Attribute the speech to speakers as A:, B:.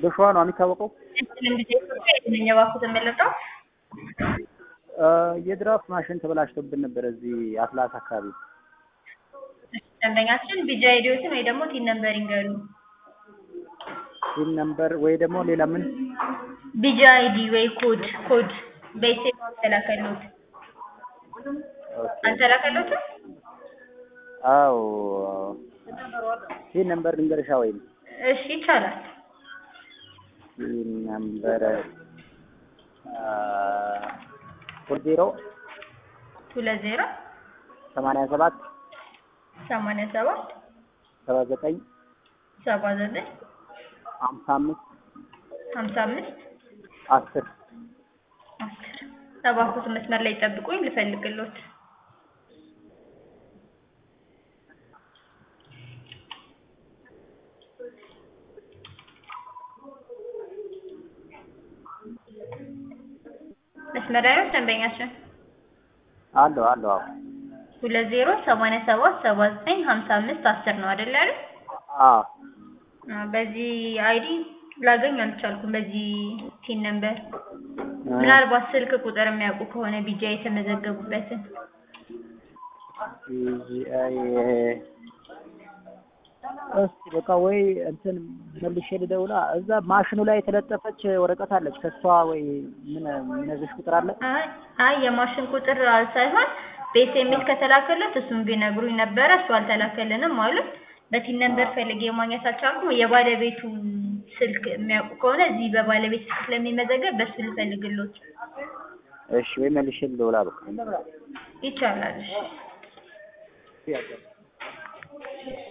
A: በሸዋ ነው የሚታወቀው።
B: የትኛው ባንክ ተመለጠው?
A: የድራፍት ማሽን ተበላሽቶብን ነበር እዚህ አትላስ አካባቢ።
B: ደንበኛችን ቢጃ አይዲዎትን ወይ ደግሞ ቲን ነምበር ይንገሩ።
A: ቲን ነምበር ወይ ደግሞ ሌላ ምን?
B: ቢጃ አይዲ ወይ ኮድ በኢሴም ተላከሉት። አንተላከሉት?
A: አዎ ቲን ነምበር ልንገርሻ ወይ?
B: እሺ ይቻላል።
A: ቲን ነምበር 20
B: 20
A: 87
B: 79 55
A: 10
B: እባክዎት መስመር ላይ ጠብቁኝ ልፈልግልዎት። መስመር ላይ ነው ደንበኛችን?
A: አሎ
B: 20 87 79 55 10 ነው አይደል አይደል?
A: አዎ
B: በዚህ አይዲ ላገኝ አልቻልኩም። በዚህ ቲን ነምበር ምናልባት ስልክ ቁጥር የሚያውቁ ከሆነ ቢጃ የተመዘገቡበትን
A: ቢጂአይ እስቲ በቃ ወይ እንትን መልሼ ልደውላ። እዛ ማሽኑ ላይ የተለጠፈች ወረቀት አለች ከሷ ወይ ምን ነዝሽ ቁጥር አለ?
B: አይ የማሽን ቁጥር ሳይሆን በኤስኤምኤስ ከተላከለት እሱን ቢነግሩኝ ነበረ። እሱ አልተላከልንም ማለት በቲን ነምበር ፈልጌ ማግኘት አልቻልኩም። የባለቤቱ ስልክ የሚያውቁ ከሆነ እዚህ በባለቤት ስልክ ስለሚመዘገብ በሱ ልፈልግልዎት።
A: እሺ ወይ መልሼ ልደውላ በቃ
B: ይቻላል። እሺ